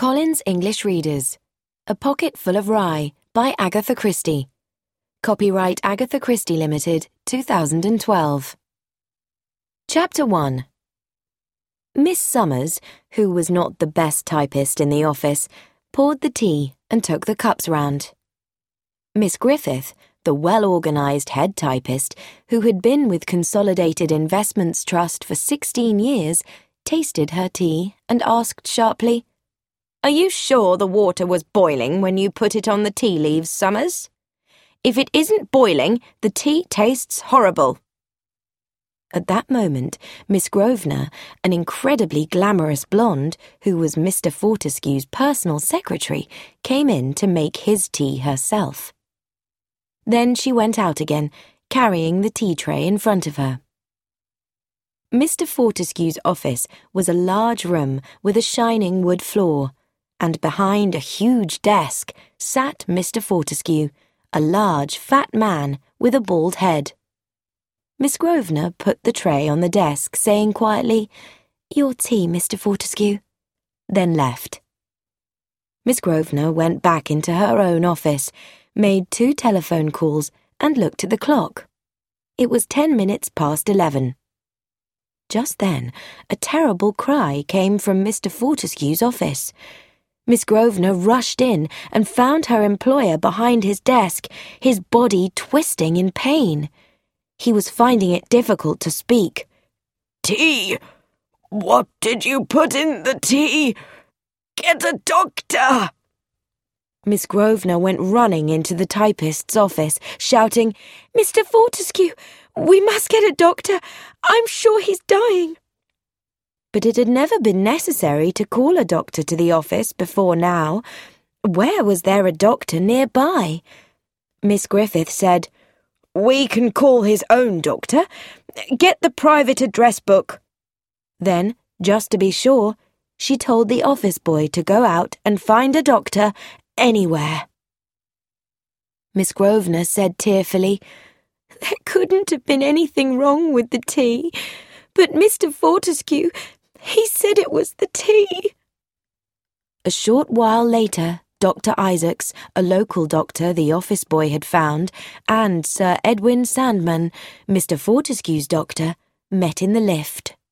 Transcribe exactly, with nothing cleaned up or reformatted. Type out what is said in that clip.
Collins English Readers. A Pocket Full of Rye by Agatha Christie. Copyright Agatha Christie Limited, two thousand twelve. Chapter one. Miss Summers, who was not the best typist in the office, poured the tea and took the cups round. Miss Griffith, the well-organised head typist, who had been with Consolidated Investments Trust for sixteen years, tasted her tea and asked sharply, "Are you sure the water was boiling when you put it on the tea leaves, Summers? If it isn't boiling, the tea tastes horrible." At that moment, Miss Grosvenor, an incredibly glamorous blonde, who was Mister Fortescue's personal secretary, came in to make his tea herself. Then she went out again, carrying the tea tray in front of her. Mister Fortescue's office was a large room with a shining wood floor, and behind a huge desk sat Mister Fortescue, a large, fat man with a bald head. Miss Grosvenor put the tray on the desk, saying quietly, "Your tea, Mister Fortescue," then left. Miss Grosvenor went back into her own office, made two telephone calls, and looked at the clock. It was ten minutes past eleven. Just then, a terrible cry came from Mister Fortescue's office. Miss Grosvenor rushed in and found her employer behind his desk, his body twisting in pain. He was finding it difficult to speak. "Tea? What did you put in the tea? Get a doctor!" Miss Grosvenor went running into the typist's office, shouting, "Mister Fortescue, we must get a doctor. I'm sure he's dying." But it had never been necessary to call a doctor to the office before now. Where was there a doctor nearby? Miss Griffith said, "We can call his own doctor. Get the private address book." Then, just to be sure, she told the office boy to go out and find a doctor anywhere. Miss Grosvenor said tearfully, "There couldn't have been anything wrong with the tea, but Mister Fortescue, he said it was the tea." A short while later, Doctor Isaacs, a local doctor the office boy had found, and Sir Edwin Sandman, Mister Fortescue's doctor, met in the lift.